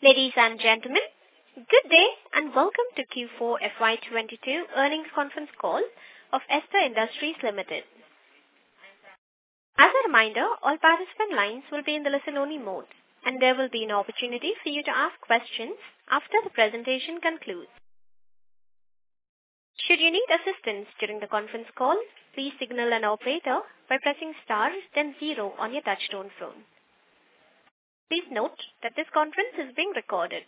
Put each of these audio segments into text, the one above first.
Ladies and gentlemen, good day and welcome to Q4 FY22 earnings conference call of Aster Industries Limited. As a reminder, all participant lines will be in the listen-only mode, and there will be an opportunity for you to ask questions after the presentation concludes. Should you need assistance during the conference call, please signal an operator by pressing star then 0 on your touchtone phone. Please note that this conference is being recorded.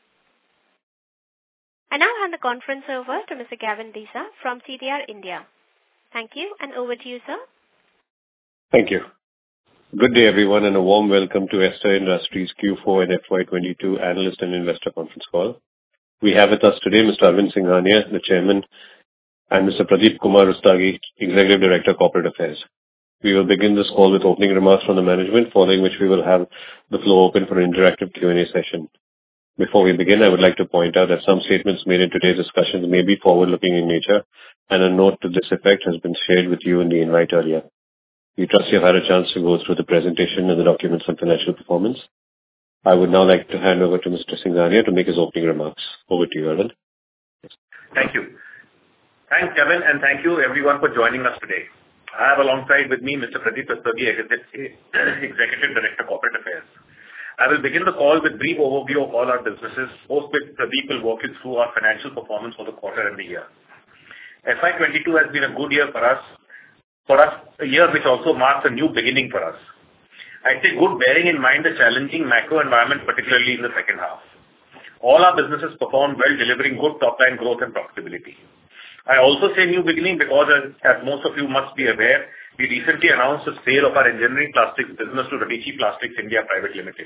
I now hand the conference over to Mr. Gavin Desa from CDR India. Thank you, and over to you, sir. Thank you. Good day, everyone, and a warm welcome to Aster Industries Q4 and FY22 analyst and investor conference call. We have with us today Mr. Arvind Singhania, the Chairman, and Mr. Pradeep Kumar Rustagi, Executive Director, Corporate Affairs. We will begin this call with opening remarks from the management, following which we will have the floor open for an interactive Q&A session. Before we begin, I would like to point out that some statements made in today's discussions may be forward-looking in nature, and a note to this effect has been shared with you in the invite earlier. We trust you've had a chance to go through the presentation and the documents on financial performance. I would now like to hand over to Mr. Singhania to make his opening remarks. Over to you, Arvind. Thank you. Thanks, Kevin, and thank you everyone for joining us today. I have alongside with me Mr. Pradeep Rustagi, Executive Director, Corporate Affairs. I will begin the call with a brief overview of all our businesses, post which Pradeep will walk you through our financial performance for the quarter and the year. FY22 has been a good year for us, a year which also marks a new beginning for us. I say good, bearing in mind the challenging macro environment, particularly in the second half. All our businesses performed well, delivering good top-line growth and profitability. I also say new beginning because, as most of you must be aware, we recently announced the sale of our engineering plastics business to Radici Plastics India Private Limited.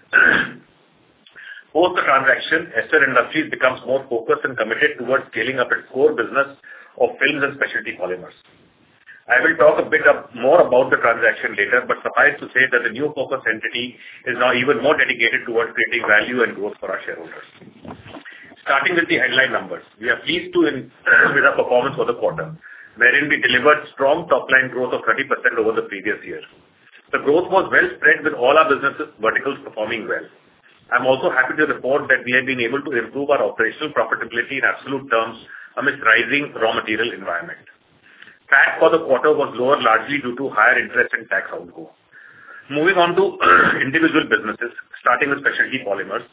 Post the transaction, Aster Industries becomes more focused and committed towards scaling up its core business of films and specialty polymers. I will talk a bit more about the transaction later, but suffice to say that the new focus entity is now even more dedicated towards creating value and growth for our shareholders. Starting with the headline numbers, we are pleased with our performance for the quarter, wherein we delivered strong top-line growth of 30% over the previous year. The growth was well spread with all our business verticals performing well. I'm also happy to report that we have been able to improve our operational profitability in absolute terms amidst rising raw material environment. PAT for the quarter was lower largely due to higher interest and tax outgo. Moving on to individual businesses, starting with specialty polymers.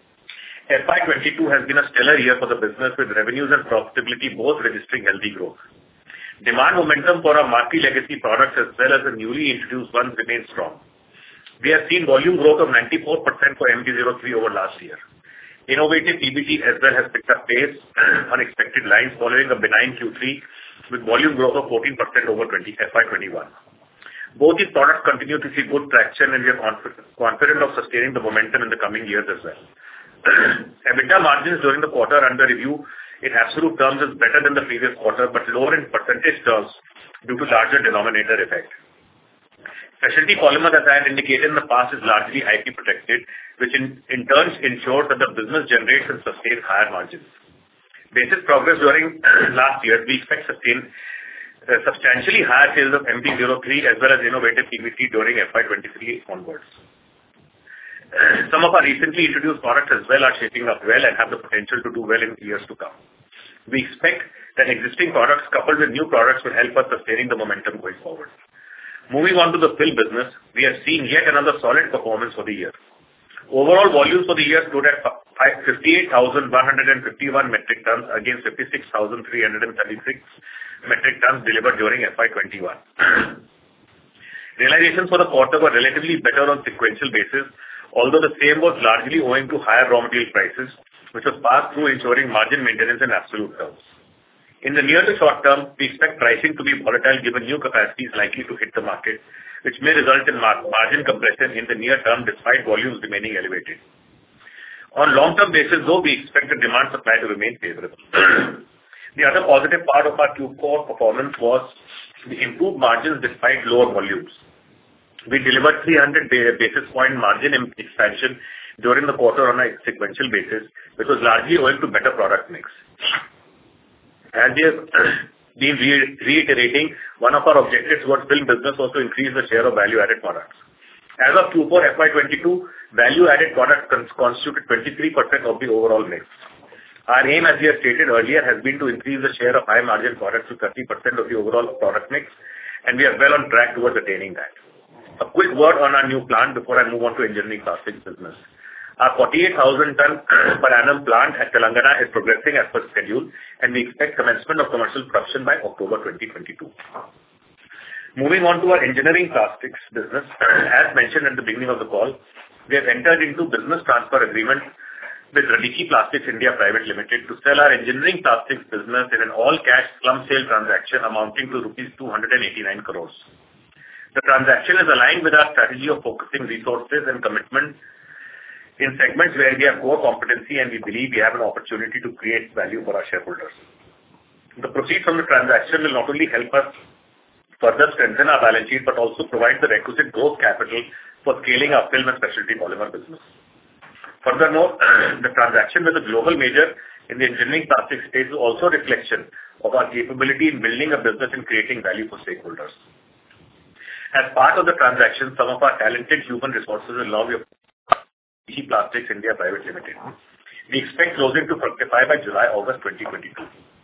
FY22 has been a stellar year for the business, with revenues and profitability both registering healthy growth. Demand momentum for our marquee legacy products as well as the newly introduced ones remains strong. We have seen volume growth of 94% for MT03 over last year. Innovative PBT as well has picked up pace on expected lines following a benign Q3 with volume growth of 14% over FY21. Both these products continue to see good traction, and we are confident of sustaining the momentum in the coming years as well. EBITDA margins during the quarter under review in absolute terms is better than the previous quarter, but lower in percentage terms due to larger denominator effect. Specialty polymer, as I had indicated in the past, is largely IP protected, which in turn ensures that the business generates and sustains higher margins. Basis progress during last year, we expect substantially higher sales of MT03 as well as innovative PBT during FY23 onwards. Some of our recently introduced products as well are shaping up well and have the potential to do well in years to come. We expect that existing products coupled with new products will help us sustaining the momentum going forward. Moving on to the film business, we have seen yet another solid performance for the year. Overall volumes for the year stood at 58,151 metric tons against 56,336 metric tons delivered during FY21. Realizations for the quarter were relatively better on sequential basis, although the same was largely owing to higher raw material prices, which was passed through ensuring margin maintenance in absolute terms. In the near to short term, we expect pricing to be volatile given new capacities likely to hit the market, which may result in margin compression in the near term despite volumes remaining elevated. On long-term basis, though, we expect the demand supply to remain favorable. The other positive part of our Q4 performance was the improved margins despite lower volumes. We delivered 300 basis point margin expansion during the quarter on a sequential basis, which was largely owing to better product mix. As we have been reiterating, one of our objectives towards film business was to increase the share of value-added products. As of Q4 FY22, value-added products constituted 23% of the overall mix. Our aim, as we have stated earlier, has been to increase the share of high-margin products to 30% of the overall product mix, and we are well on track towards attaining that. A quick word on our new plant before I move on to engineering plastics business. Our 48,000 ton per annum plant at Telangana is progressing as per schedule, and we expect commencement of commercial production by October 2022. Moving on to our engineering plastics business, as mentioned at the beginning of the call, we have entered into business transfer agreement with Radicchi Plastics India Private Limited to sell our engineering plastics business in an all-cash slump sale transaction amounting to rupees 289 crores. The transaction is aligned with our strategy of focusing resources and commitment in segments where we have core competency and we believe we have an opportunity to create value for our shareholders. The proceeds from the transaction will not only help us further strengthen our balance sheet but also provide the requisite growth capital for scaling our film and specialty polymer business. Furthermore, the transaction with a global major in the engineering plastics space is also a reflection of our capability in building a business and creating value for stakeholders. As part of the transaction, some of our talented human resources will now be Radicchi Plastics India Private Limited. We expect closing to fructify by July-August 2022.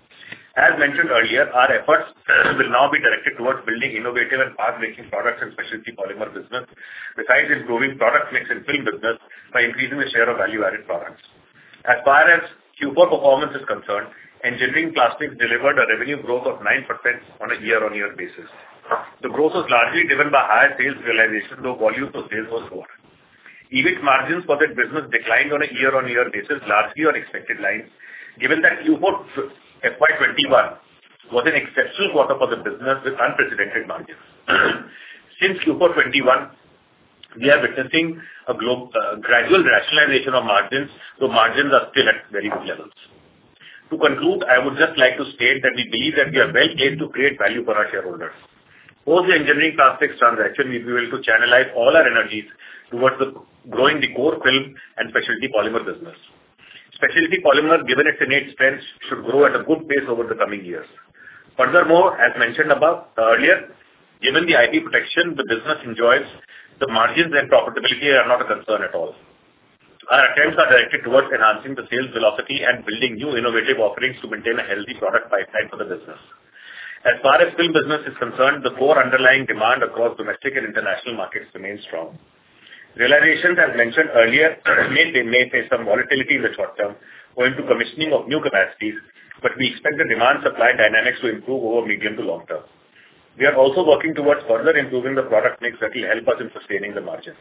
As mentioned earlier, our efforts will now be directed towards building innovative and fast-making products and specialty polymer business, besides improving product mix and film business by increasing the share of value-added products. As far as Q4 performance is concerned, engineering plastics delivered a revenue growth of 9% on a year-on-year basis. The growth was largely driven by higher sales realization, though volume of sales was lower. EBIT margins for that business declined on a year-on-year basis, largely on expected lines, given that Q4 FY21 was an exceptional quarter for the business with unprecedented margins. Since Q4 21, we are witnessing a gradual rationalization of margins, though margins are still at very good levels. To conclude, I would just like to state that we believe that we are well placed to create value for our shareholders. Post the engineering plastics transaction, we will be able to channelize all our energies towards growing the core film and specialty polymer business. Specialty polymer, given its innate strengths, should grow at a good pace over the coming years. Furthermore, as mentioned above earlier, given the IP protection the business enjoys, the margins and profitability are not a concern at all. Our attempts are directed towards enhancing the sales velocity and building new innovative offerings to maintain a healthy product pipeline for the business. As far as film business is concerned, the core underlying demand across domestic and international markets remains strong. Realizations, as mentioned earlier, may face some volatility in the short term owing to commissioning of new capacities, but we expect the demand-supply dynamics to improve over medium to long term. We are also working towards further improving the product mix that will help us in sustaining the margins.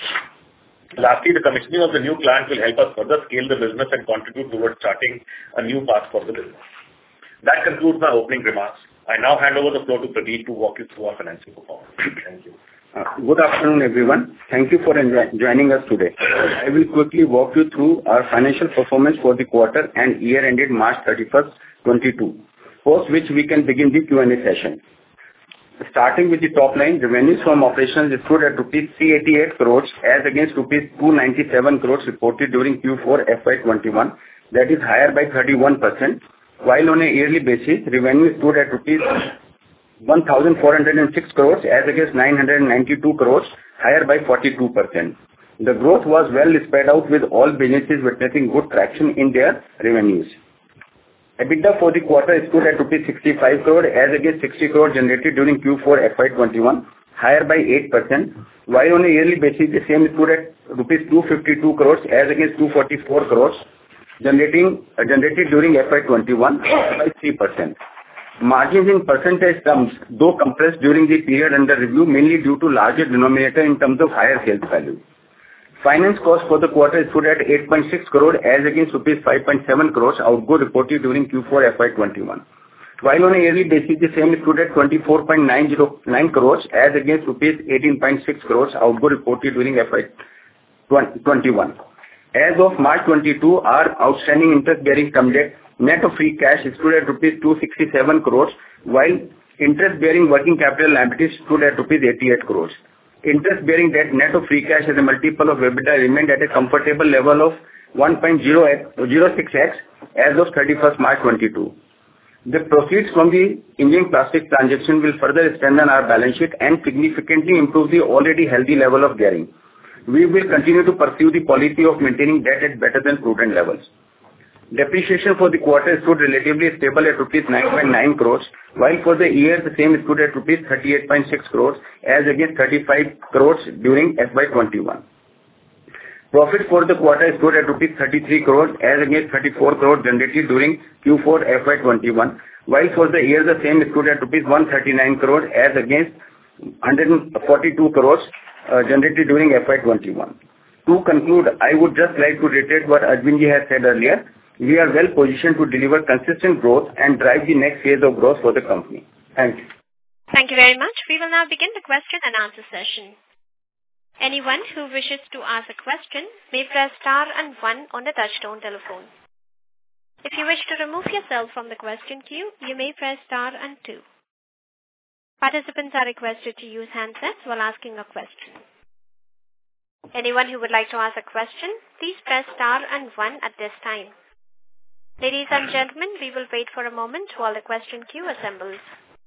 Lastly, the commissioning of the new plant will help us further scale the business and contribute towards starting a new path for the business. That concludes my opening remarks. I now hand over the floor to Pradeep to walk you through our financial performance. Thank you. Good afternoon, everyone. Thank you for joining us today. I will quickly walk you through our financial performance for the quarter and year ended March 31st, 2022, post which we can begin the Q&A session. Starting with the top line, revenues from operations stood at rupees 388 crores as against rupees 297 crores reported during Q4 FY21, that is higher by 31%, while on a yearly basis, revenue stood at rupees 1,406 crores as against 992 crores, higher by 42%. The growth was well spread out with all businesses witnessing good traction in their revenues. EBITDA for the quarter stood at rupees 65 crore as against 60 crore generated during Q4 FY21, higher by 8%, while on a yearly basis the same stood at rupees 252 crores as against 244 crores generated during FY21, higher by 3%. Margins in percentage terms, though compressed during the period under review, mainly due to larger denominator in terms of higher sales value. Finance cost for the quarter stood at 8.6 crore as against rupees 5.7 crores outgo reported during Q4 FY21. While on a yearly basis, the same stood at 24.909 crores as against rupees 18.6 crores outgo reported during FY21. As of March 22, our outstanding interest-bearing term debt net of free cash stood at rupees 267 crores, while interest-bearing working capital liabilities stood at rupees 88 crores. Interest-bearing debt net of free cash as a multiple of EBITDA remained at a comfortable level of 1.06x as of 31st March 22. The proceeds from the Indian Plastics transaction will further strengthen our balance sheet and significantly improve the already healthy level of gearing. We will continue to pursue the policy of maintaining debt at better than prudent levels. Depreciation for the quarter stood relatively stable at rupees 9.9 crores, while for the year the same stood at rupees 38.6 crores as against 35 crores during FY21. Profit for the quarter stood at rupees 33 crores as against 34 crores generated during Q4 FY21, while for the year the same stood at rupees 139 crores as against 142 crores generated during FY21. To conclude, I would just like to reiterate what Arvind has said earlier. We are well positioned to deliver consistent growth and drive the next phase of growth for the company. Thank you. Thank you very much. We will now begin the question and answer session. Anyone who wishes to ask a question may press star and 1 on the touchtone telephone. If you wish to remove yourself from the question queue, you may press star and 2. Participants are requested to use handsets while asking a question. Anyone who would like to ask a question, please press star and 1 at this time. Ladies and gentlemen, we will wait for a moment while the question queue assembles.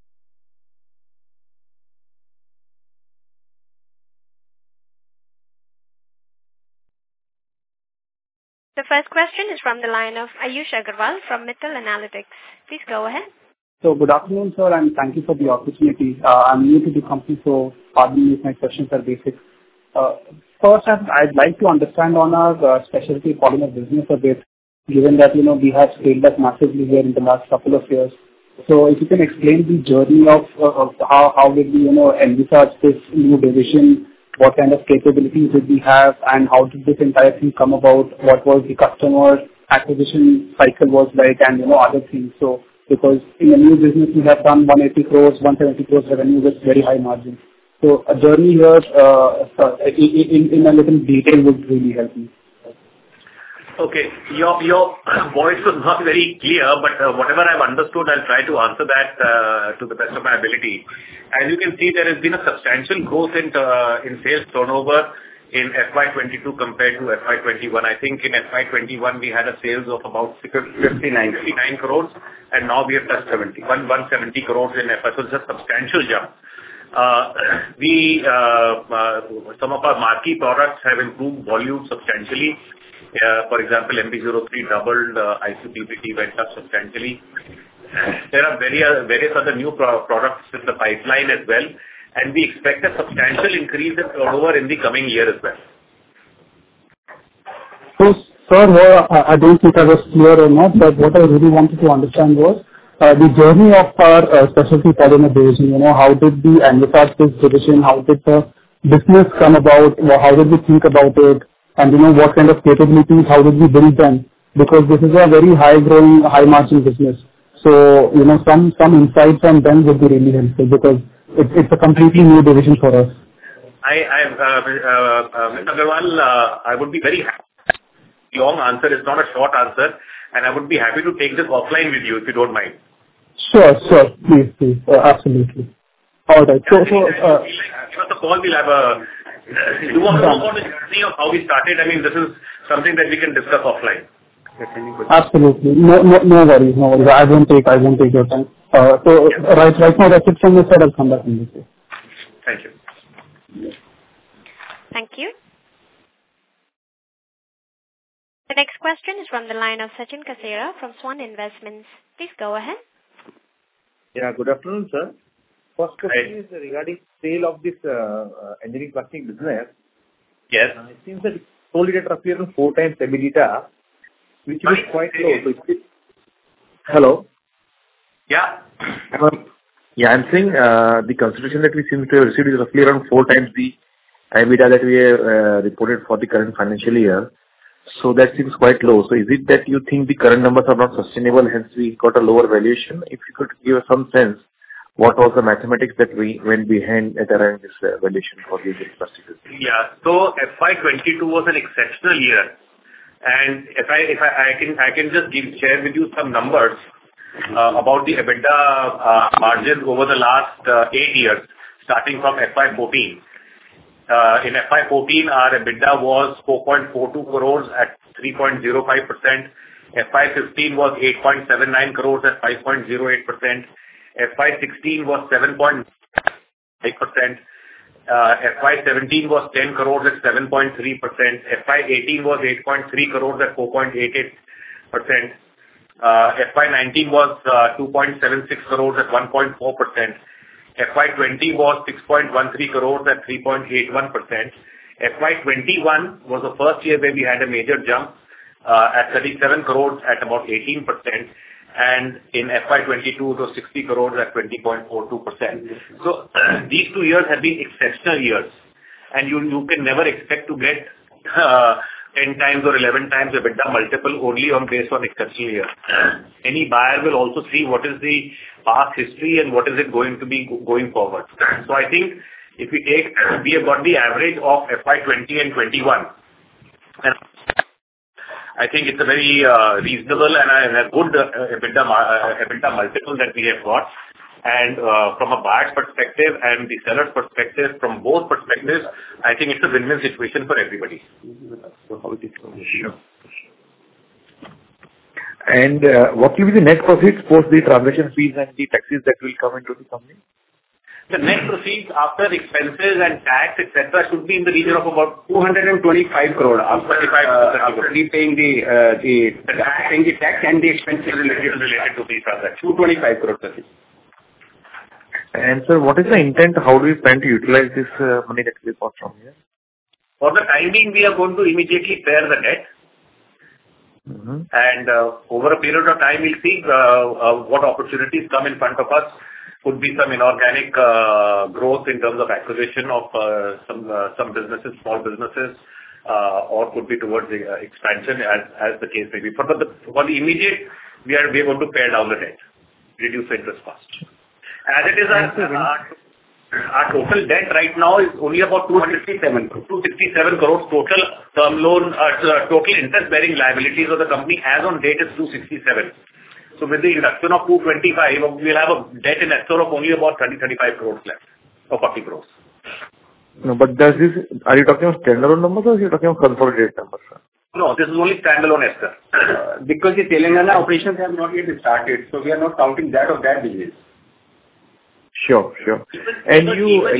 The first question is from the line of Ayush Agarwal from Mittal Analytics. Please go ahead. So good afternoon, sir, and thank you for the opportunity. I'm new to the company, so pardon me if my questions are basic. First, I'd like to understand on our specialty polymer business a bit, given that, we have scaled up massively here in the last couple of years. So if you can explain the journey of how did we, envisage this new division, what kind of capabilities did we have, and how did this entire thing come about, what was the customer acquisition cycle was like, and, other things. So, because in a new business, we have done 180 crores, 170 crores revenue with very high margins. So a journey here in a little detail would really help me. Okay. Your voice was not very clear, but whatever I've understood, I'll try to answer that to the best of my ability. As you can see, there has been a substantial growth in sales turnover in FY22 compared to FY21. I think in FY21 we had a sales of about 59 crores, and now we have touched 170 crores in FY. So it's a substantial jump. Some of our marquee products have improved volume substantially. For example, MB03 doubled, ICPPT went up substantially. There are various other new products in the pipeline as well, and we expect a substantial increase in turnover in the coming year as well. So, sir, I don't think I was clear or not, but what I really wanted to understand was the journey of our specialty polymer division. How did we envisage this division? How did the business come about? How did we think about it? And what kind of capabilities, how did we build them? Because this is a very high-growing, high-margin business. So, some insights on them would be really helpful because it's a completely new division for us. Mr. Agarwal, I would be very happy. Long answer, it's not a short answer, and I would be happy to take this offline with you if you don't mind. Sure, please, absolutely. All right. So, give us a call. We'll have a. You want to know about the journey of how we started? I mean, this is something that we can discuss offline. Absolutely. No worries. I won't take your time. Right now that's it from my side. I'll come back in this way. Thank you. Thank you. The next question is from the line of Sachin Kasera from Swan Investments. Please go ahead. Yeah, good afternoon, sir. First question is regarding sale of this engineering plastic business. Yes. It seems that it sold it at roughly 4 times EBITDA, which is quite low. So hello? Yeah. I'm saying the consideration that we seem to have received is roughly around 4 times the EBITDA that we have reported for the current financial year. So that seems quite low. So is it that you think the current numbers are not sustainable, hence we got a lower valuation? If you could give us some sense, what was the mathematics that we went behind at around this valuation for the plastic business? Yeah. So FY22 was an exceptional year, and if I can just share with you some numbers about the EBITDA margin over the last 8 years, starting from FY14. In FY14, our EBITDA was 4.42 crores at 3.05%. FY15 was 8.79 crores at 5.08%. FY16 was 7.5%. FY17 was 10 crores at 7.3%. FY18 was 8.3 crores at 4.88%. FY19 was 2.76 crores at 1.4%. FY20 was 6.13 crores at 3.81%. FY21 was the first year where we had a major jump at 37 crores at about 18%. And in FY22, it was 60 crores at 20.42%. So these 2 years have been exceptional years. And you can never expect to get 10 times or 11 times EBITDA multiple only based on exceptional years. Any buyer will also see what is the past history and what is it going to be going forward. So I think if we have got the average of FY20 and 21, and I think it's a very reasonable and a good EBITDA multiple that we have got. And from a buyer's perspective and the seller's perspective, from both perspectives, I think it's a win-win situation for everybody. Sure. And what will be the net profits post the transaction fees and the taxes that will come into the company? The net proceeds after expenses and tax, etc., should be in the region of about 225 crore after repaying the tax and the expenses related to the transaction. 225 crore. And sir, what is the intent? How do we plan to utilize this money that we got from here? For the time being, we are going to immediately clear the debt. Mm-hmm. And over a period of time, we'll see what opportunities come in front of us. Could be some inorganic growth in terms of acquisition of some businesses, small businesses, or could be towards the expansion as the case may be. For the immediate, we are going to pare down the debt, reduce the interest cost. As it is, our total debt right now is only about 267 crores total term loan, total interest-bearing liabilities of the company as on date is 267. So with the reduction of 225, we'll have a debt in excess of only about 30-35 crores left, or 40 crores. No, but are you talking about standalone numbers or are you talking about consolidated numbers, sir? No, this is only standalone, Esther. Because the Telangana operations have not yet started, so we are not counting that of that business. Sure. Even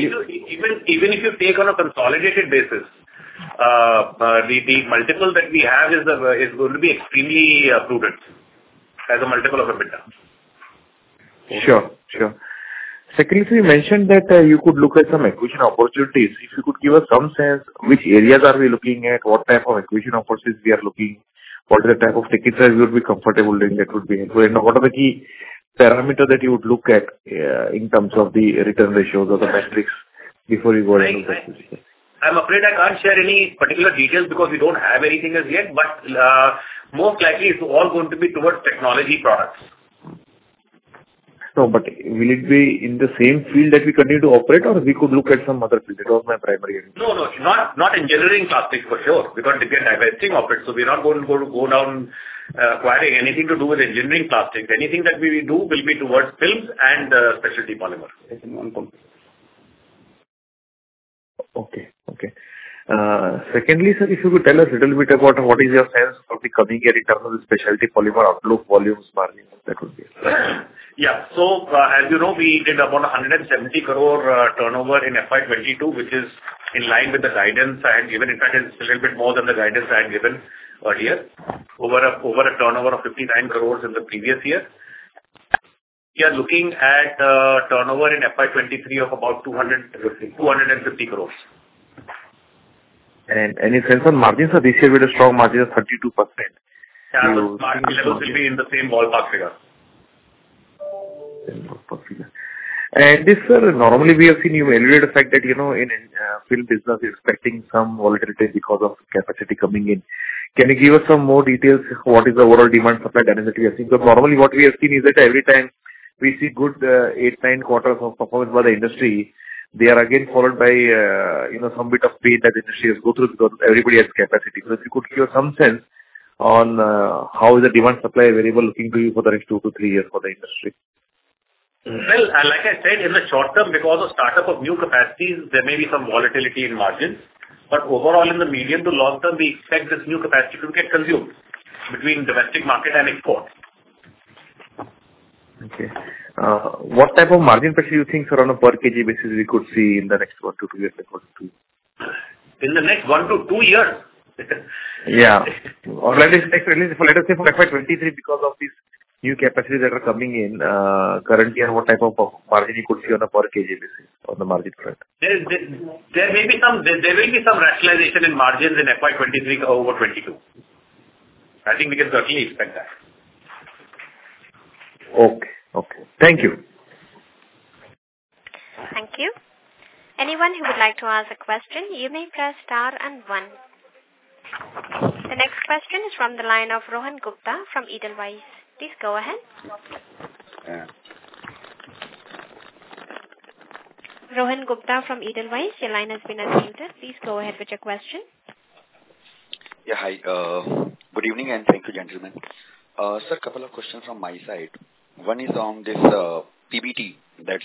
if you take on a consolidated basis, the multiple that we have is going to be extremely prudent as a multiple of EBITDA. Sure. Secondly, you mentioned that you could look at some acquisition opportunities. If you could give us some sense, which areas are we looking at, what type of acquisition opportunities we are looking, what is the type of ticket size we would be comfortable doing, that would be helpful. And what are the key parameters that you would look at in terms of the return ratios or the metrics before you go into that? I'm afraid I can't share any particular details because we don't have anything as yet, but most likely it's all going to be towards technology products. No, but will it be in the same field that we continue to operate, or we could look at some other field? That was my primary interest. No, not engineering plastics for sure, because they get divesting of it. So we're not going to go down acquiring anything to do with engineering plastics. Anything that we do will be towards films and specialty polymer. Okay. Secondly, sir, if you could tell us a little bit about what is your sense of the coming year in terms of the specialty polymer outlook, volumes, margins, that would be. Yeah. So, as you know, we did about 170 crore turnover in FY22, which is in line with the guidance I had given. In fact, it's a little bit more than the guidance I had given earlier, over a turnover of 59 crores in the previous year. We are looking at turnover in FY23 of about 250 crores. And any sense on margins? So this year with a strong margin of 32%. Yeah, the margin levels will be in the same ballpark figure. And this, sir, normally we have seen you evaluate the fact that, in film business, you're expecting some volatility because of capacity coming in. Can you give us some more details? What is the overall demand supply dynamic we are seeing? Because normally what we have seen is that every time we see good 8-9 quarters of performance by the industry, they are again followed by, some bit of pain that the industry has go through because everybody has capacity. So if you could give some sense on how is the demand supply variable looking to you for the next 2 to 3 years for the industry? Well, like I said, in the short term, because of startup of new capacities, there may be some volatility in margins. But overall, in the medium to long term, we expect this new capacity to get consumed. between domestic market and export. Okay. What type of margin pressure you think, sir, on a per kg basis we could see in the next 1 to 2 years? In the next 1 to 2 years? Yeah. Or let us say for FY23, because of these new capacities that are coming in, current year, what type of margin you could see on a per kg basis on the margin front? There will be some rationalization in margins in FY23 over 22. I think we can certainly expect that. Okay. Thank you. Thank you. Anyone who would like to ask a question, you may press star and 1. The next question is from the line of Rohan Gupta from Edelweiss. Please go ahead. Rohan Gupta from Edelweiss, your line has been unmuted. Please go ahead with your question. Yeah, hi. Good evening and thank you, gentlemen. Sir, a couple of questions from my side. One is on this PBT, that's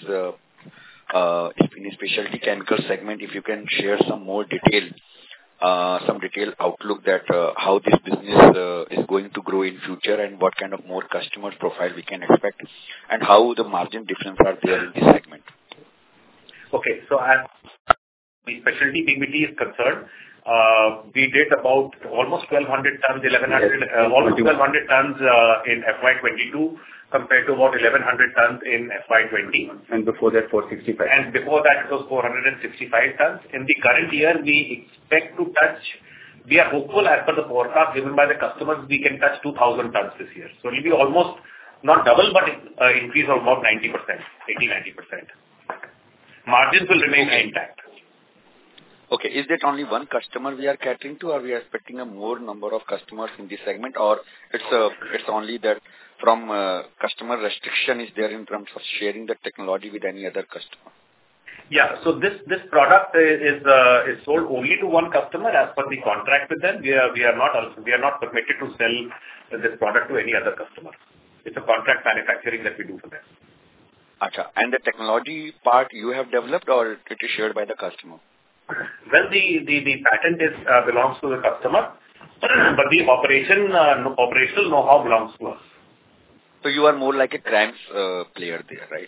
in a specialty chemical segment. If you can share some more detail, some detailed outlook that how this business is going to grow in future and what kind of more customer profile we can expect and how the margin difference are there in this segment. Okay, so as the specialty PBT is concerned, we did about almost 1,200 tons, almost 1,200 tons in FY22 compared to about 1,100 tons in FY20. And before that, 465. And before that, it was 465 tons. In the current year, we expect to touch, we are hopeful as per the forecast given by the customers, we can touch 2,000 tons this year. So it will be almost, not double, but increase of about 90%, 80-90%. Margins will remain intact. Okay, is that only one customer we are catering to, or we are expecting a more number of customers in this segment, or it's only that from customer restriction is there in terms of sharing the technology with any other customer? Yeah, so this product is sold only to one customer as per the contract with them. We are not permitted to sell this product to any other customer. It's a contract manufacturing that we do for them. Acha. And the technology part you have developed or it is shared by the customer? Well, the patent belongs to the customer, but the operational know-how belongs to us. So you are more like a CRAMS player there, right?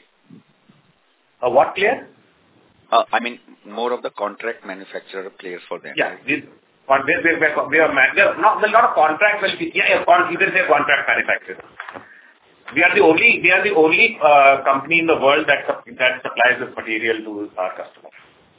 A what player? I mean, more of the contract manufacturer players for them. Yeah, we are not a contract. Well, you can say contract manufacturer. We are the only company in the world that supplies this material to our customers.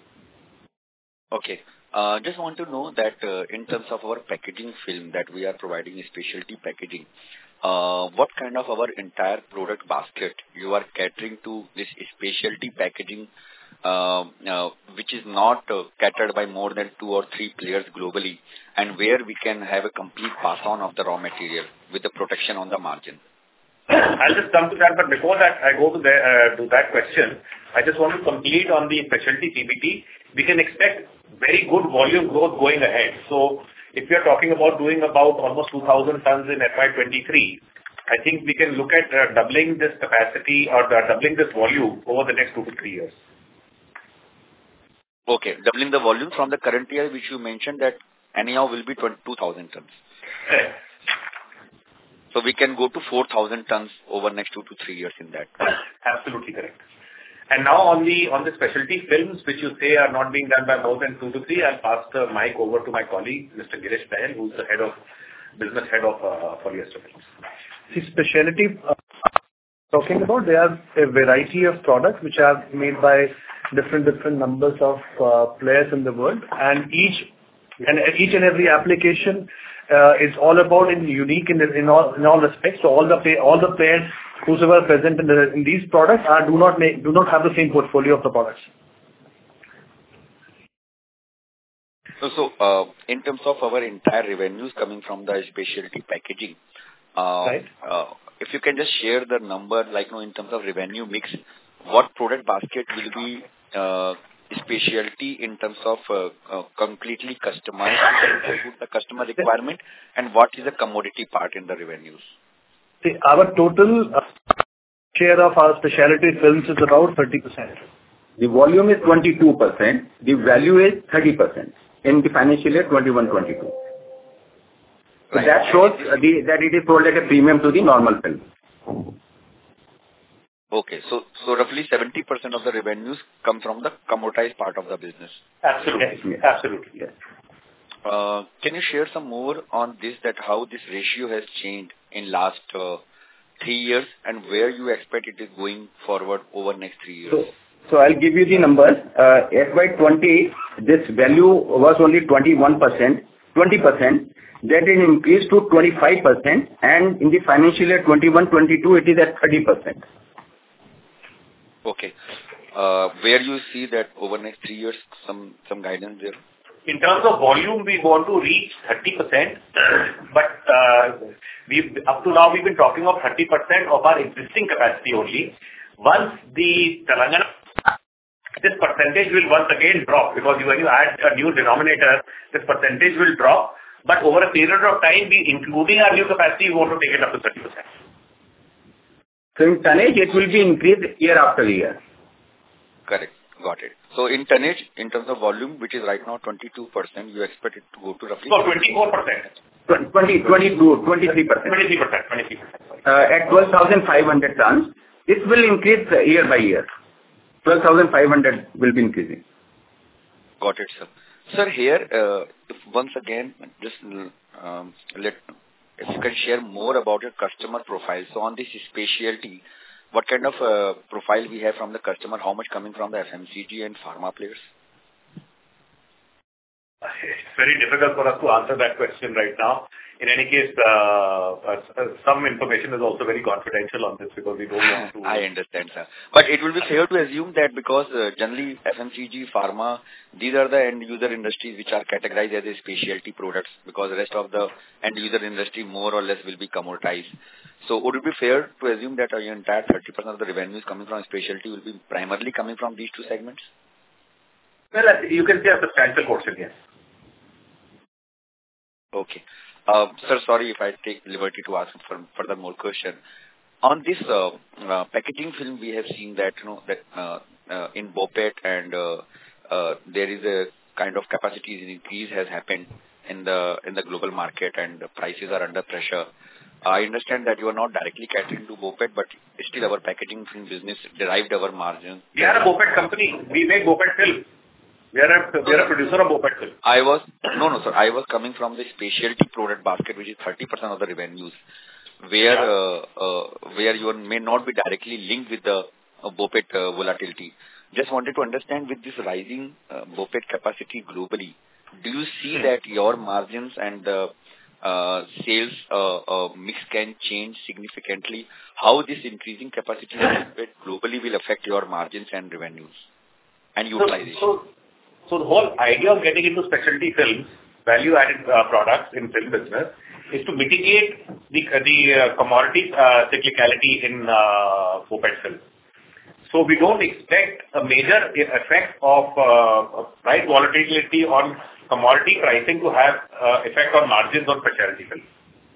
Okay. Just want to know that in terms of our packaging film that we are providing specialty packaging, what kind of our entire product basket you are catering to this specialty packaging, which is not catered by more than 2 or 3 players globally, and where we can have a complete pass on of the raw material with the protection on the margin? I'll just come to that, but before that, I go to that question. I just want to complete on the specialty PBT. We can expect very good volume growth going ahead. So if we are talking about doing about almost 2,000 tons in FY23, I think we can look at doubling this capacity or doubling this volume over the next 2 to 3 years. Okay, doubling the volume from the current year, which you mentioned that anyhow will be 2,000 tons. Correct. So we can go to 4,000 tons over next 2 to 3 years in that. Absolutely correct. And now on the specialty films, which you say are not being done by more than 2 to 3, I'll pass the mic over to my colleague, Mr. Girish Patel, who's the business head of polyester films. See, specialty, talking about, there are a variety of products which are made by different numbers of players in the world, and each and every application is all about unique in all respects. So all the players whosoever present in these products do not have the same portfolio of the products. So in terms of our entire revenues coming from the specialty packaging, right. If you can just share the number, like in terms of revenue mix, what product basket will be specialty in terms of completely customized to the customer requirement, and what is the commodity part in the revenues? See, our total share of our specialty films is about 30%. The volume is 22%. The value is 30% in the financial year 21-22. So that shows that it is sold at a premium to the normal film. Okay. So roughly 70% of the revenues come from the commoditized part of the business. Absolutely. Yes. Absolutely. Yes. Can you share some more on this, that how this ratio has changed in last 3 years and where you expect it is going forward over next 3 years? So I'll give you the numbers. FY20, this value was only 20%. That is increased to 25%, and in the financial year 21-22, it is at 30%. Okay. Where you see that over next 3 years, some guidance there? In terms of volume, we want to reach 30%, but up to now we've been talking of 30% of our existing capacity only. Once the Telangana, this percentage will once again drop, because when you add a new denominator, this percentage will drop. But over a period of time, including our new capacity, we want to take it up to 30%. So in tonnage, it will be increased year after year. Correct. Got it. So in tonnage, in terms of volume, which is right now 22%, you expect it to go to roughly? So 24%. 23%. At 12,500 tons, this will increase year by year. 12,500 will be increasing. Got it, sir. Sir, here, once again, just if you can share more about your customer profile. So on this specialty, what kind of profile we have from the customer? How much coming from the FMCG and pharma players? It's very difficult for us to answer that question right now. In any case, some information is also very confidential on this because we don't want to... I understand, sir. But it will be fair to assume that because generally FMCG, pharma, these are the end user industries which are categorized as a specialty products, because the rest of the end user industry more or less will be commoditized. So would it be fair to assume that your entire 30% of the revenues coming from specialty will be primarily coming from these two segments? Well, you can say a substantial portion, yes. Okay. Sir, sorry if I take liberty to ask further more question. On this packaging film, we have seen that in BOPET and there is a kind of capacity increase has happened in the global market and the prices are under pressure. I understand that you are not directly catering to BOPET, but still our packaging film business derived our margin. We are a BOPET company. We make BOPET film. We are a producer of BOPET film. No, sir. I was coming from the specialty product basket, which is 30% of the revenues, where you may not be directly linked with the BOPET volatility. Just wanted to understand, with this rising BOPET capacity globally, do you see that your margins and the sales mix can change significantly? How this increasing capacity globally will affect your margins and revenues and utilization? So the whole idea of getting into specialty films, value-added products in film business, is to mitigate the commodity cyclicality in BOPET film. So we don't expect a major effect of price volatility on commodity pricing to have effect on margins on specialty film.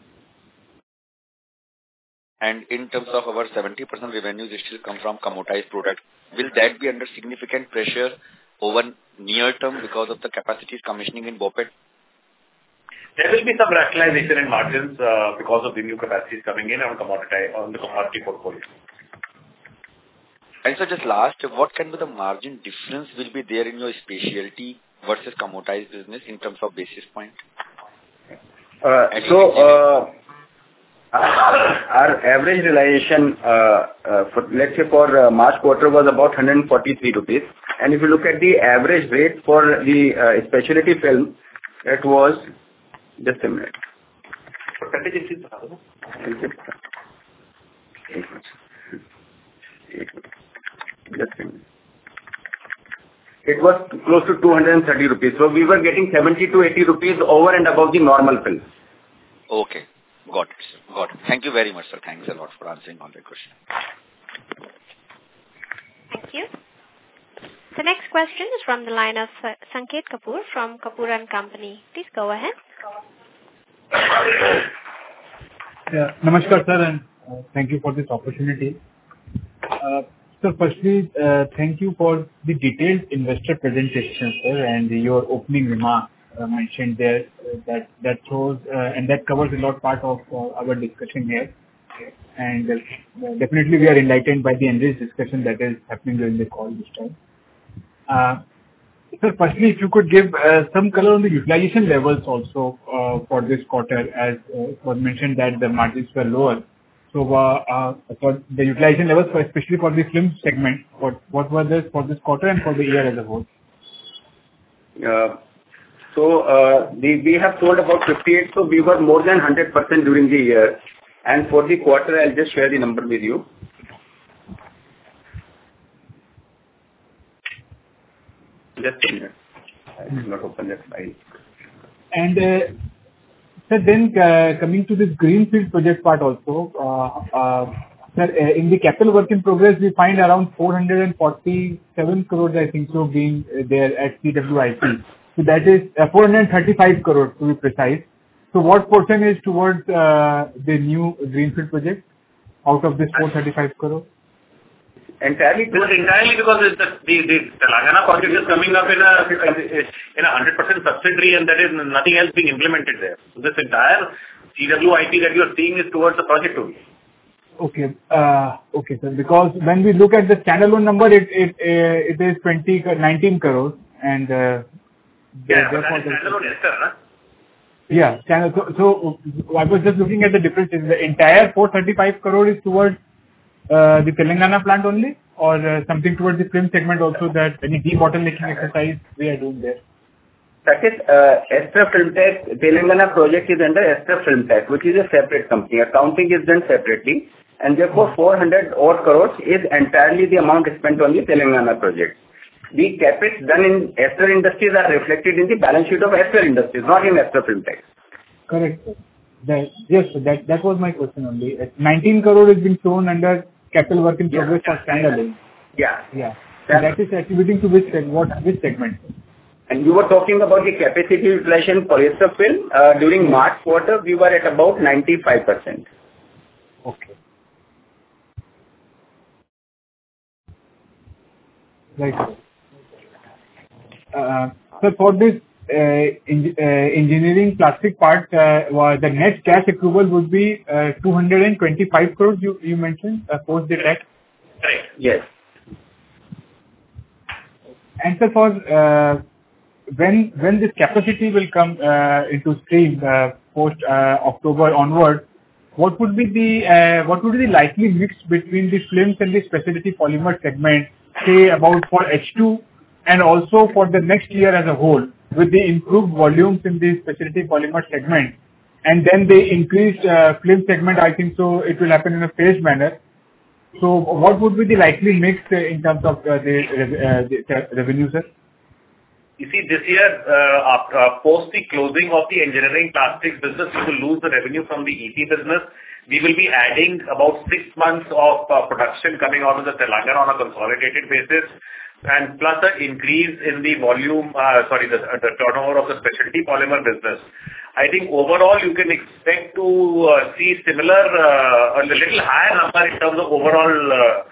And in terms of our 70% revenues, it still come from commoditized product. Will that be under significant pressure over near term because of the capacities commissioning in BOPET? There will be some rationalization in margins because of the new capacities coming in on the commodity portfolio. And so just last, what can be the margin difference will be there in your specialty versus commoditized business in terms of basis point? Our average realization, let's say for March quarter, was about 143 rupees. And if you look at the average rate for the specialty film, it was, just a minute. It was close to 230 rupees. So we were getting 70 to 80 rupees over and above the normal film. Okay. Got it, sir. Got it. Thank you very much, sir. Thanks a lot for answering all the questions. Thank you. The next question is from the line of Sanket Kapoor from Kapoor & Company. Please go ahead. Yeah. Namaskar, sir, and thank you for this opportunity. So firstly, thank you for the detailed investor presentation, sir, and your opening remarks. mentioned there that shows and that covers a lot part of our discussion here. And definitely we are enlightened by the enriched discussion that is happening during the call this time. Sir, firstly, if you could give some color on the utilization levels also for this quarter, as it was mentioned that the margins were lower. So for the utilization levels, especially for the film segment, what were this for this quarter and for the year as a whole? We have sold about 58, so we were more than 100% during the year. And for the quarter, I'll just share the number with you. Just a minute. I will not open that file. And sir, then coming to this greenfield project part also, sir, in the capital work in progress, we find around 447 crores, I think so, being there at CWIP. So that is 435 crores to be precise. So what portion is towards the new greenfield project out of this 435 crores? Entirely because the Telangana project is coming up in a 100% subsidiary, and there is nothing else being implemented there. So this entire CWIP that you are seeing is towards the project only. Okay. Okay, sir. Because when we look at the standalone number, it is 19 crores, and yeah, but that is standalone, yes, sir, huh? Yeah. So I was just looking at the difference. Is the entire 435 crore is towards the Telangana plant only, or something towards the film segment also, that any debottlenecking exercise we are doing there? That is, Astra Filmtech, Telangana project is under Astra Filmtech, which is a separate company. Accounting is done separately, and therefore 400 odd crores is entirely the amount spent on the Telangana project. The capex done in Astra Industries are reflected in the balance sheet of Astra Industries, not in Astra Filmtech. Correct, sir. Yes, that was my question only. 19 crore is being shown under capital work in progress for standalone. Yeah. Yeah. So that is attributing to which segment? And you were talking about the capacity utilization for Astra Film. During March quarter, we were at about 95%. Okay. Right. So for this engineering plastic part, the net cash accrual would be 225 crores, you mentioned, post the tax? Correct. Yes. And so for when this capacity will come into stream post October onward, what would be the likely mix between the films and the specialty polymer segment, say about for H2 and also for the next year as a whole, with the improved volumes in the specialty polymer segment, and then the increased film segment? I think so it will happen in a phased manner. So what would be the likely mix in terms of the revenue, sir? You see, this year, post the closing of the engineering plastics business, we will lose the revenue from the EP business. We will be adding about 6 months of production coming out of the Telangana on a consolidated basis, and plus an increase in the volume, the turnover of the specialty polymer business. I think overall you can expect to see similar, a little higher number in terms of overall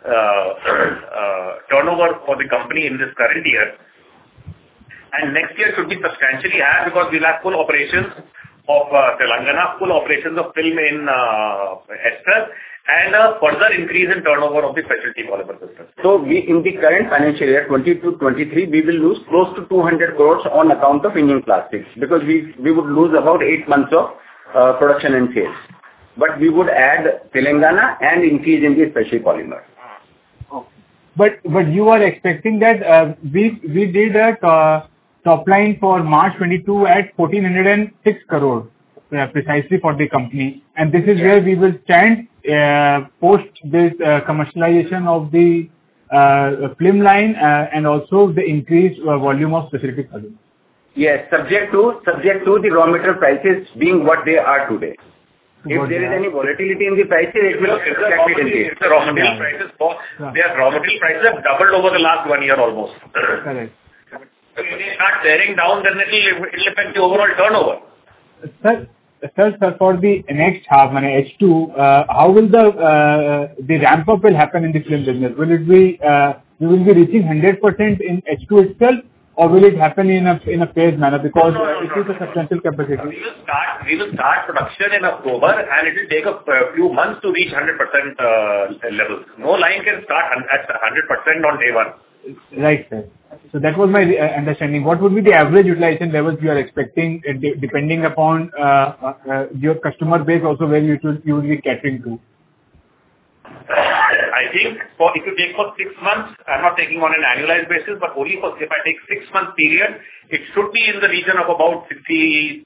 turnover for the company in this current year. And next year should be substantially higher because we'll have full operations of Telangana, full operations of film in Astra, and a further increase in turnover of the specialty polymer business. So we, in the current financial year 22-23, we will lose close to 200 crores on account of Indian plastics, because we would lose about 8 months of production and sales. But we would add Telangana and increase in the specialty polymer. But you are expecting that we did a top line for March 22 at 1406 crore precisely for the company, and this is where we will stand post this commercialization of the film line and also the increased volume of specialty polymer. Yes, subject to the raw material prices being what they are today. If there is any volatility in the prices, it will reflect in this. The raw material prices, their raw material prices have doubled over the last 1 year almost. Correct. So if they start tearing down, then it will affect the overall turnover. Sir, for the next half, H2, how will the ramp up will happen in the film business? Will it be we will be reaching 100% in H2 itself, or will it happen in a phased manner because it is a substantial capacity? We will start production in October, and it will take a few months to reach 100% levels. No line can start at 100% on day one. Right, sir. So that was my understanding. What would be the average utilization levels you are expecting, depending upon your customer base, also where you will be catering to? I think if you take for 6 months, I'm not taking on an annualized basis, but only if I take 6 month period, it should be in the region of about 60-70%.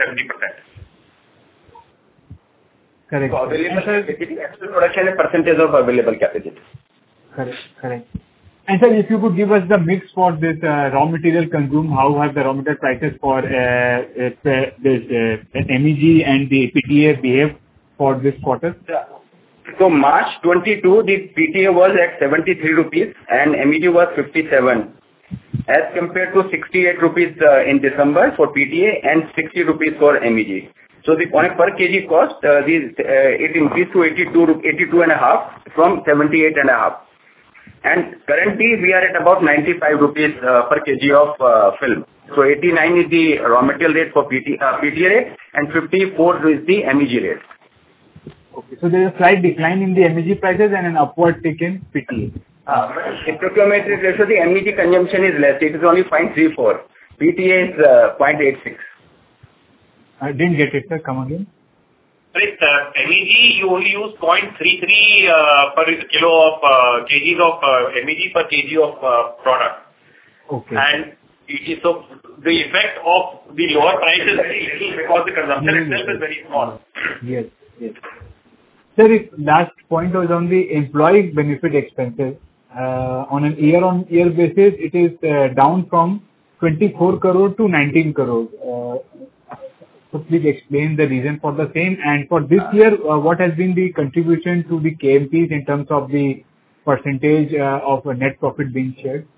Correct. So available capacity, actual production and percentage of available capacity. Correct. And sir, if you could give us the mix for this raw material consumed, how have the raw material prices for this MEG and the PTA behaved for this quarter? Yeah. So March 22, the PTA was at 73 rupees and MEG was 57, as compared to 68 rupees in December for PTA and 60 rupees for MEG. So the on a per kg cost, it increased to 82.5 from 78.5. And currently we are at about 95 rupees per kg of film. So 89 is the raw material rate for PTA rate and 54 is the MEG rate. Okay, so there is a slight decline in the MEG prices and an upward tick in PTA. In procurement ratio, the MEG consumption is less. It is only 0.34. PTA is 0.86. I didn't get it, sir. Come again. With MEG, you only use 0.33 per kilo of kgs of MEG per kg of product. Okay. And so the effect of the lower price is very little because the consumption itself is very small. Yes. Sir, last point was on the employee benefit expenses. On an year-on-year basis, it is down from 24 crore to 19 crore. So please explain the reason for the same. And for this year, what has been the contribution to the KMPs in terms of the percentage of net profit being shared?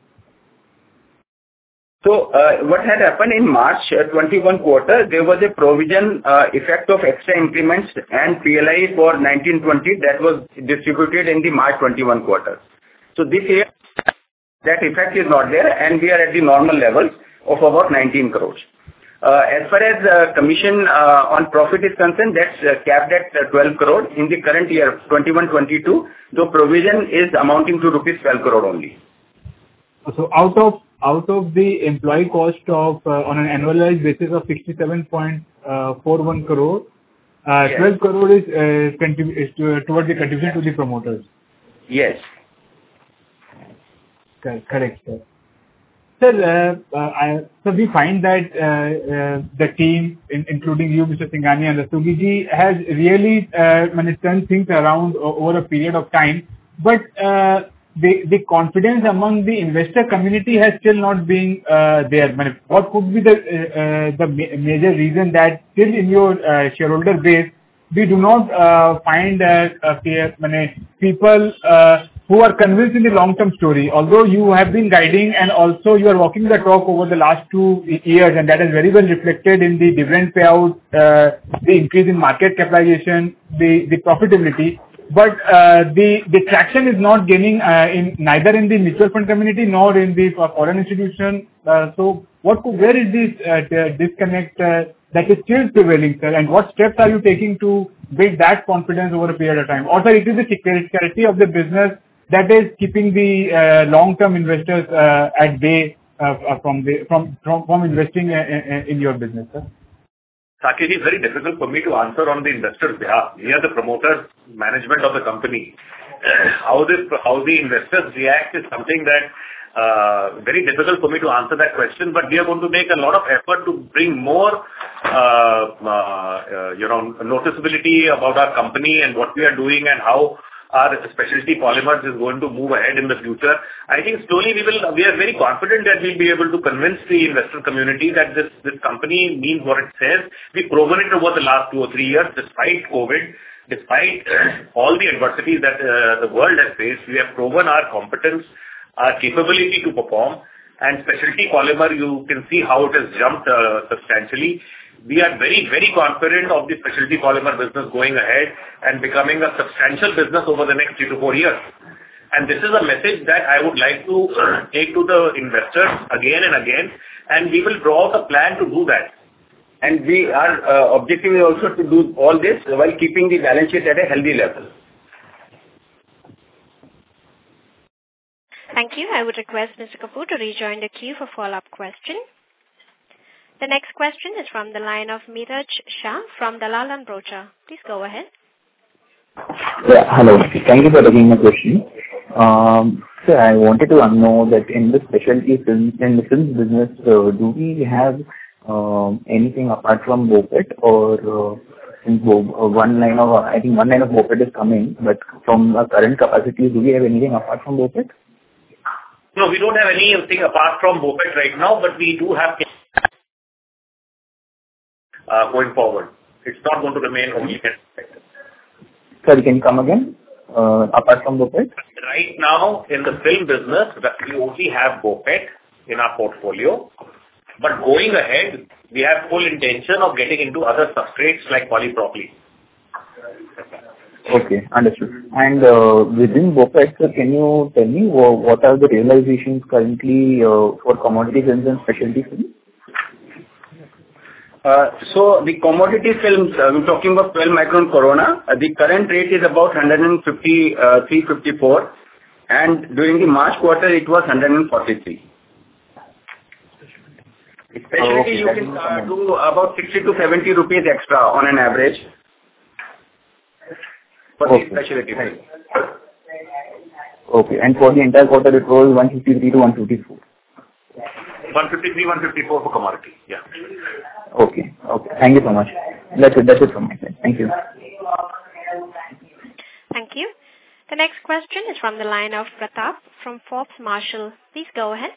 So what had happened in March 21 quarter, there was a provision effect of extra increments and PLI for 19-20 that was distributed in the March 21 quarter. So this year, that effect is not there and we are at the normal level of about 19 crores. As far as commission on profit is concerned, that's capped at 12 crore in the current year 21-22. The provision is amounting to rupees 12 crore only. So out of the employee cost of on an annualized basis of 67.41 crore, 12 crore is towards the contribution to the promoters. Yes. Correct, sir. Sir, so we find that the team, including you, Mr. Singhania and Rastogi ji, has really turned things around over a period of time. But the confidence among the investor community has still not been there. What could be the major reason that still in your shareholder base we do not find people who are convinced in the long-term story, although you have been guiding and also you are walking the talk over the last 2 years, and that is very well reflected in the dividend payout, the increase in market capitalization, the profitability. But the traction is not gaining neither in the mutual fund community nor in the foreign institution. So where is this disconnect that is still prevailing, sir? And what steps are you taking to build that confidence over a period of time? Or sir, it is the security of the business that is keeping the long-term investors at bay from investing in your business, sir? Saket, it's very difficult for me to answer on the investors' behalf. We are the promoters, management of the company. How the investors react is something that very difficult for me to answer that question. But we are going to make a lot of effort to bring more, noticeability about our company and what we are doing and how our specialty polymers is going to move ahead in the future. I think slowly we are very confident that we'll be able to convince the investor community that this company means what it says. We've proven it over the last 2 or 3 years, despite COVID, despite all the adversities that the world has faced. We have proven our competence, our capability to perform, and specialty polymer, you can see how it has jumped substantially. We are very, very confident of the specialty polymer business going ahead and becoming a substantial business over the next 3 to 4 years. And this is a message that I would like to take to the investors again and again, and we will draw out a plan to do that. And our objective is also to do all this while keeping the balance sheet at a healthy level. Thank you. I would request Mr. Kapoor to rejoin the queue for follow-up question. The next question is from the line of Miraj Shah from Dalal & Broacha. Please go ahead. Yeah, hello. Thank you for taking my question. Sir, I wanted to know that in the specialty films, in the film business, do we have anything apart from BOPET, or since one line of BOPET is coming, but from our current capacity, do we have anything apart from BOPET? No, we don't have anything apart from BOPET right now, but we do have going forward. It's not going to remain only expected. Sorry, can you come again? Apart from BOPET? Right now, in the film business, we only have BOPET in our portfolio. But going ahead, we have full intention of getting into other substrates like polypropylene. Okay, understood. And within BOPET, sir, can you tell me what are the realizations currently for commodity films and specialty films? So the commodity films, we're talking about 12 micron Corona. The current rate is about 354, and during the March quarter, it was 143. Especially you can do about 60 to 70 rupees extra on an average for the specialty films. Okay, and for the entire quarter, it was 153 to 154. 153, 154 for commodity. Yeah. Okay. Thank you so much. That's it from my side. Thank you. Thank you. The next question is from the line of Pratap from Forbes Marshall. Please go ahead.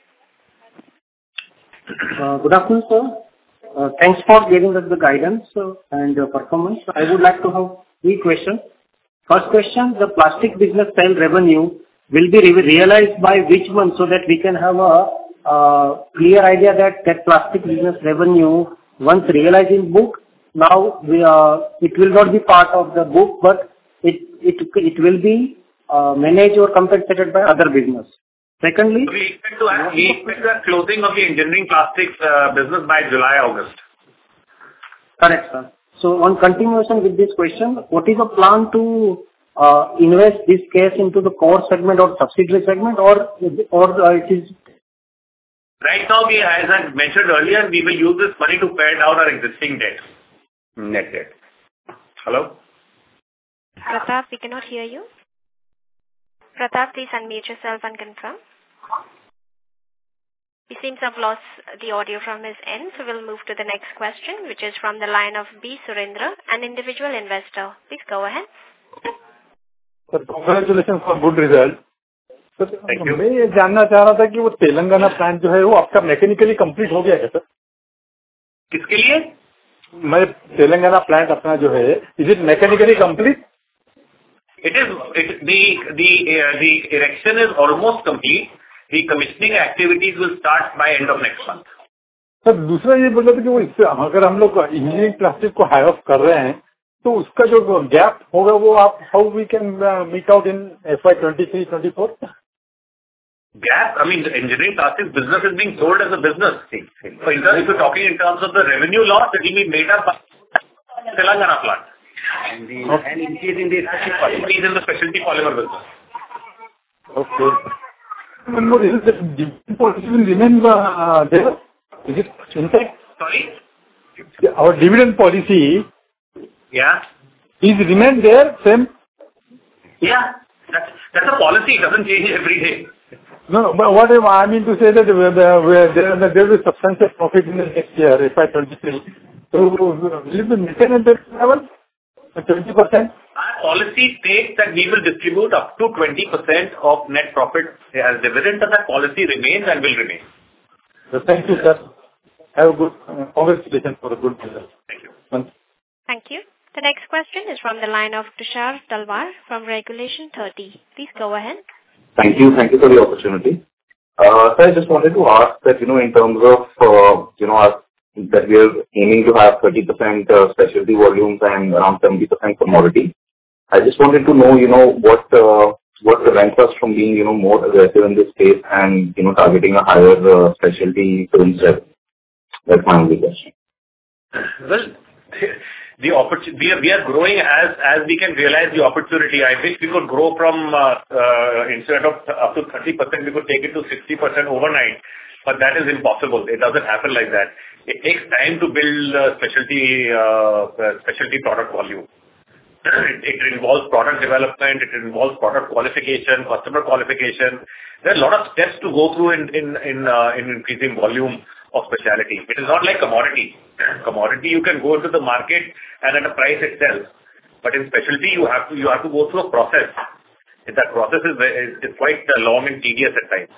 Good afternoon, sir. Thanks for giving us the guidance and performance. I would like to have 3 questions. First question, the plastic business sale revenue will be realized by which month, so that we can have a clear idea that plastic business revenue, once realized in book, now it will not be part of the book, but it will be managed or compensated by other business. Secondly, we expect to have closing of the engineering plastics business by July, August. Correct, sir. So on continuation with this question, what is the plan to invest this cash into the core segment or subsidiary segment, or it is? Right now, as I mentioned earlier, we will use this money to pay down our existing debt. Net debt. Hello? Pratap, we cannot hear you. Pratap, please unmute yourself and confirm. We seem to have lost the audio from his end, so we'll move to the next question, which is from the line of B. Surendra, an individual investor. Please go ahead. Sir, congratulations for good result. Thank you. मैं ये जानना चाह रहा था कि वो Telangana plant जो है वो आपका मैकेनिकली कंप्लीट हो गया है सर? किसके लिए? मैं तेलंगाना प्लांट अपना जो है, is it mechanically complete? The erection is almost complete. The commissioning activities will start by end of next month. Sir दूसरा ये बोल रहा था कि वो इससे अगर हम लोग इंजीनियरिंग प्लास्टिक को हाई ऑफ कर रहे हैं तो उसका जो गैप होगा वो आप how we can meet out इन FY23-24? Gap, I mean, the engineering plastics business is being sold as a business. So if you're talking in terms of the revenue loss, it will be made up by Telangana plant. And increase in the specialty polymer business. Okay. One more, is it the dividend policy will remain there? Is it intact? Sorry? Our dividend policy is remain there, same? Yeah, that's a policy. It doesn't change every day. No, but what I mean to say that there will be substantial profit in the next year, FY23. So will it be maintained at that level? 20%? Our policy states that we will distribute up to 20% of net profit as dividend, and that policy remains and will remain. So thank you, sir. Have a good congratulations for a good result. Thank you. Thank you. The next question is from the line of Tushar Talwar from Regulation 30. Please go ahead. Thank you for the opportunity. So I just wanted to ask that, in terms of, that we are aiming to have 30% specialty volumes and around 70% commodity. I just wanted to know, what what prevents us from being, more aggressive in this space and, targeting a higher specialty film set? That's my only question. Well, we are growing as we can realize the opportunity. I wish we could grow from instead of up to 30%, we could take it to 60% overnight, but that is impossible. It doesn't happen like that. It takes time to build specialty product volume. It involves product development, it involves product qualification, customer qualification. There are a lot of steps to go through in increasing volume of specialty. It is not like commodity. Commodity, you can go into the market and at a price it sells. But in specialty, you have to go through a process. And that process is quite long and tedious at times.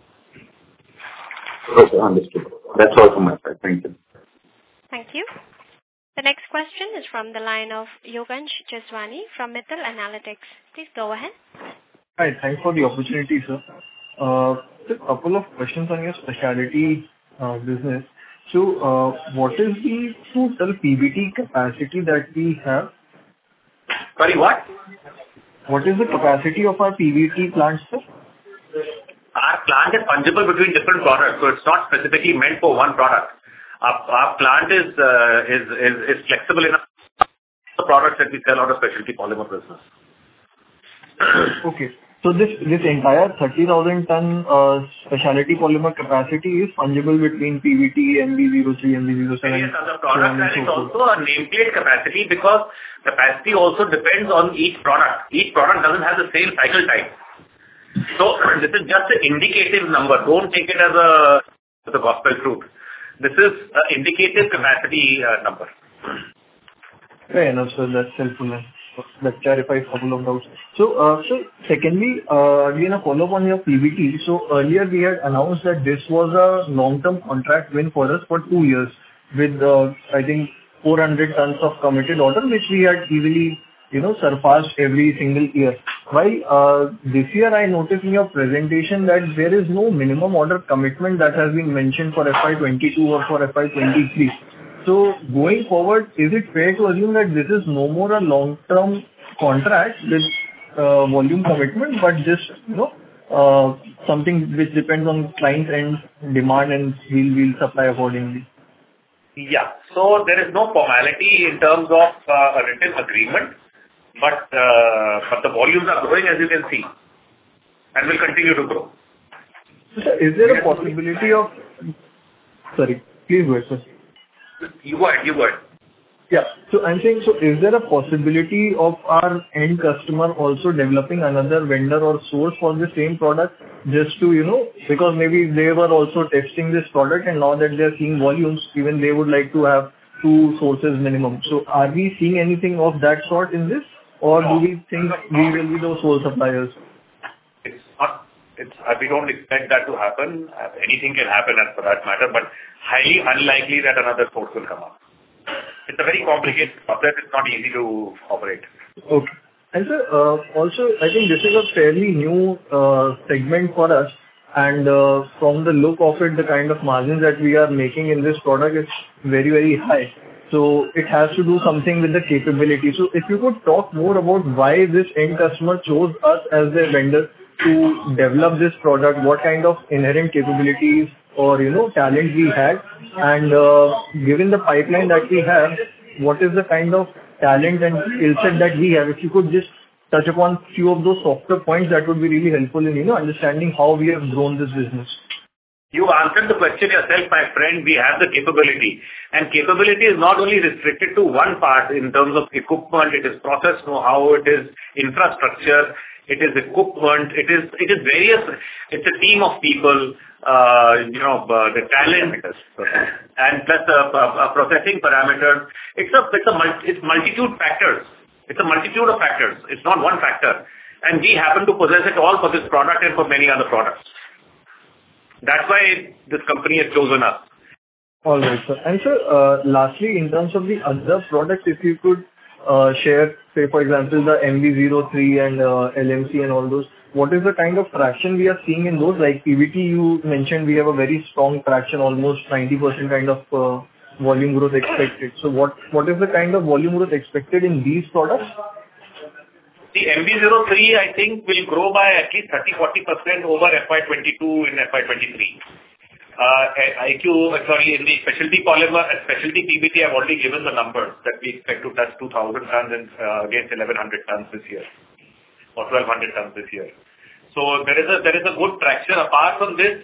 Okay, understood. That's all from my side. Thank you. Thank you. The next question is from the line of Yogansh Jeswani from Mittal Analytics. Please go ahead. Hi, thanks for the opportunity, sir. Just a couple of questions on your specialty business. So, what is the total PBT capacity that we have? Sorry, what? What is the capacity of our PBT plant, sir? Our plant is fungible between different products, so it's not specifically meant for one product. Our plant is flexible enough for the products that we sell out of specialty polymer business. Okay. So this entire 30,000 ton specialty polymer capacity is fungible between PVT, MV03, MV07. Yes, other products, and it's also a nameplate capacity because capacity also depends on each product. Each product doesn't have the same cycle time. So this is just an indicative number. Don't take it as a gospel truth. This is an indicative capacity number. Fair enough, sir. That's helpful. That clarifies a couple of doubts. So, secondly, again, a follow-up on your PBT. So earlier we had announced that this was a long-term contract win for us for 2 years with, I think, 400 tons of committed order, which we had easily, surpassed every single year. While this year I noticed in your presentation that there is no minimum order commitment that has been mentioned for FY22 or for FY23. So going forward, is it fair to assume that this is no more a long-term contract with volume commitment, but just, something which depends on client and demand and we'll supply accordingly? Yeah. So there is no formality in terms of a written agreement, but the volumes are growing, as you can see, and will continue to grow. So is there a possibility of... Sorry, please go ahead, sir. You go ahead. Yeah. So I'm saying, so is there a possibility of our end customer also developing another vendor or source for the same product just to, because maybe they were also testing this product and now that they're seeing volumes, even they would like to have 2 sources minimum. So are we seeing anything of that sort in this, or do we think we will be those sole suppliers? It's not. We don't expect that to happen. Anything can happen as for that matter, but highly unlikely that another source will come up. It's a very complicated process. It's not easy to operate. Okay. And sir, also, I think this is a fairly new segment for us, and from the look of it, the kind of margins that we are making in this product is very, very high. So it has to do something with the capability. So if you could talk more about why this end customer chose us as their vendor to develop this product, what kind of inherent capabilities or, talent we had, and given the pipeline that we have, what is the kind of talent and skill set that we have? If you could just touch upon few of those softer points, that would be really helpful in, understanding how we have grown this business. You answered the question yourself, my friend. We have the capability. And capability is not only restricted to one part in terms of equipment, it is process know-how, it is infrastructure, it is equipment, it is various, it's a team of people, the talent, and plus processing parameters. It's multitude factors. It's a multitude of factors. It's not one factor. And we happen to possess it all for this product and for many other products. That's why this company has chosen us. All right, sir. And sir, lastly, in terms of the other products, if you could share, say, for example, the MV03 and LMC and all those, what is the kind of traction we are seeing in those? Like PVT, you mentioned we have a very strong traction, almost 90% kind of volume growth expected. So what is the kind of volume growth expected in these products? The MB03, I think, will grow by at least 30-40% over FY22 in FY23. In the specialty polymer, specialty PBT, I've already given the numbers that we expect to touch 2,000 tons against 1,100 tons this year, or 1,200 tons this year. So there is a good traction. Apart from this,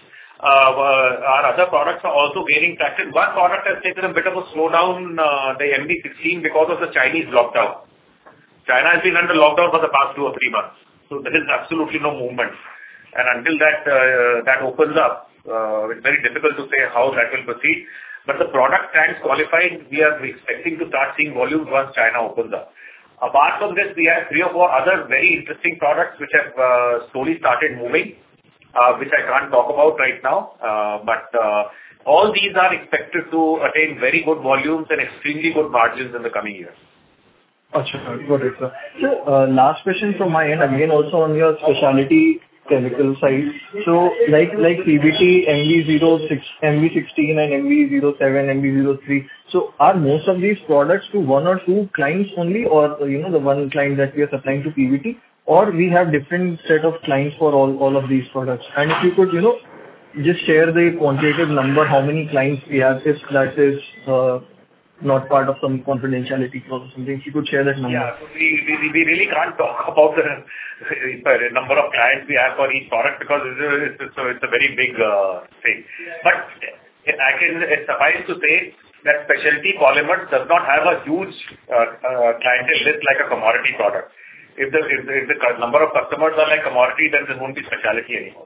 our other products are also gaining traction. One product has taken a bit of a slowdown, the MB16, because of the Chinese lockdown. China has been under lockdown for the past 2 or 3 months, so there is absolutely no movement. And until that opens up, it's very difficult to say how that will proceed. But the product stands qualified. We are expecting to start seeing volumes once China opens up. Apart from this, we have 3 or 4 other very interesting products which have slowly started moving, which I can't talk about right now. But all these are expected to attain very good volumes and extremely good margins in the coming years. Achha, got it, sir. So, last question from my end, again, also on your specialty chemical side. So, like PBT, MB06, MB16 and MB07, MB03. So, are most of these products to 1 or 2 clients only, or the one client that we are supplying to PBT, or we have different set of clients for all of these products? And if you could, just share the quantitative number, how many clients we have, if that is not part of some confidentiality clause or something. If you could share that number. Yeah, so we really can't talk about the number of clients we have for each product because it's a very big thing. But it's suffice to say that specialty polymers does not have a huge clientele list like a commodity product. If the number of customers are like commodity, then there won't be specialty anymore.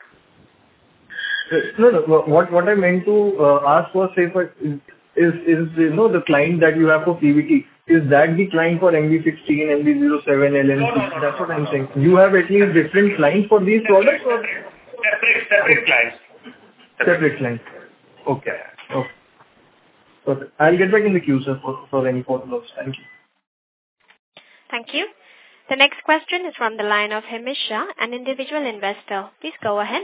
No. What I meant to ask was, say, is the client that you have for PBT, is that the client for MB16, MB07, LNC? No. That's what I'm saying. You have at least different clients for these products? Or? Separate clients. Separate clients. Okay. I'll get back in the queue, sir, for any follow-ups. Thank you. Thank you. The next question is from the line of Hemish Shah, an individual investor. Please go ahead.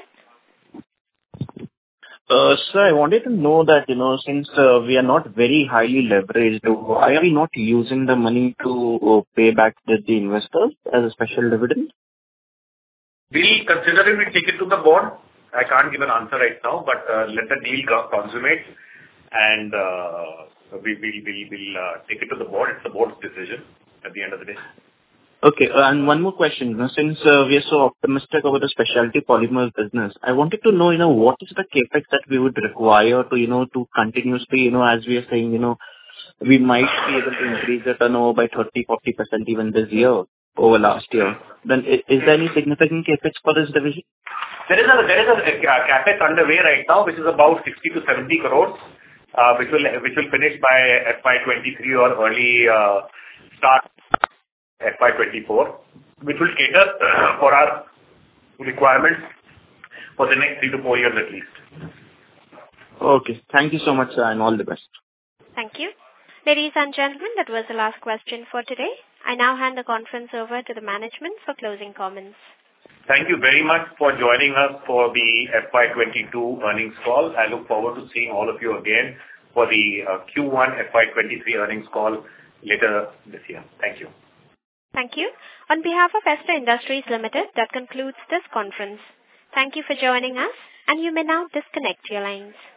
Sir, I wanted to know that, since we are not very highly leveraged, why are we not using the money to pay back the investors as a special dividend? We'll consider it. We'll take it to the board. I can't give an answer right now, but let the deal consummate and we'll take it to the board. It's the board's decision at the end of the day. Okay, and one more question. Since we are so optimistic about the specialty polymers business, I wanted to know, what is the capex that we would require to continuously, as we are saying, we might be able to increase the turnover by 30-40% even this year over last year. Then is there any significant capex for this division? There is a capex underway right now, which is about 60 to 70 crores, which will finish by FY23 or early start FY24, which will cater for our requirements for the next 3 to 4 years at least. Okay. Thank you so much, sir, and all the best. Thank you. Ladies and gentlemen, that was the last question for today. I now hand the conference over to the management for closing comments. Thank you very much for joining us for the FY22 earnings call. I look forward to seeing all of you again for the Q1 FY23 earnings call later this year. Thank you. Thank you. On behalf of Ester Industries Limited, that concludes this conference. Thank you for joining us, and you may now disconnect your lines.